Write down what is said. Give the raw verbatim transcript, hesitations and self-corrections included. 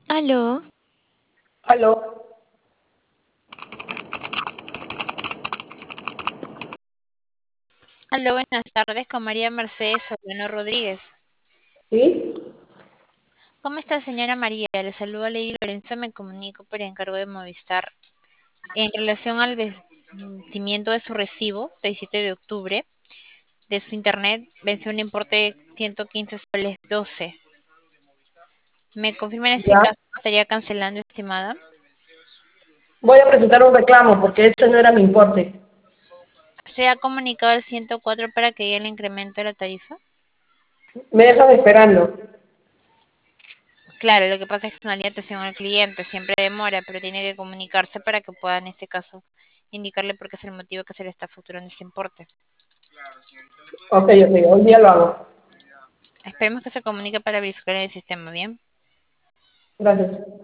Aló, Aló. aló, buenas tardes con María Mercedes Solano Rodríguez. ¿Sí? ¿Cómo está, señora María? Le saluda Lady Lorenzo, me comunico por encargo de Movistar. En relación al vencimiento de su recibo del siete de octubre de su internet, venció un importe de ciento quince soles doce. ¿Me confirma en este Ya. caso que estaría cancelando, estimada? Voy a presentar un reclamo porque ese no era mi importe. ¿Se ha comunicado al ciento cuatro para que haya el incremento de la tarifa? Me dejas esperando. Claro, lo que pasa es que es una línea de atención al cliente, siempre demora, pero tiene que comunicarse para que pueda, en este caso, indicarle por qué es el motivo que se le está facturando ese importe. Ok, ok, hoy día lo hago. Esperemos que se comunique para verificar en el sistema, ¿bien? Gracias.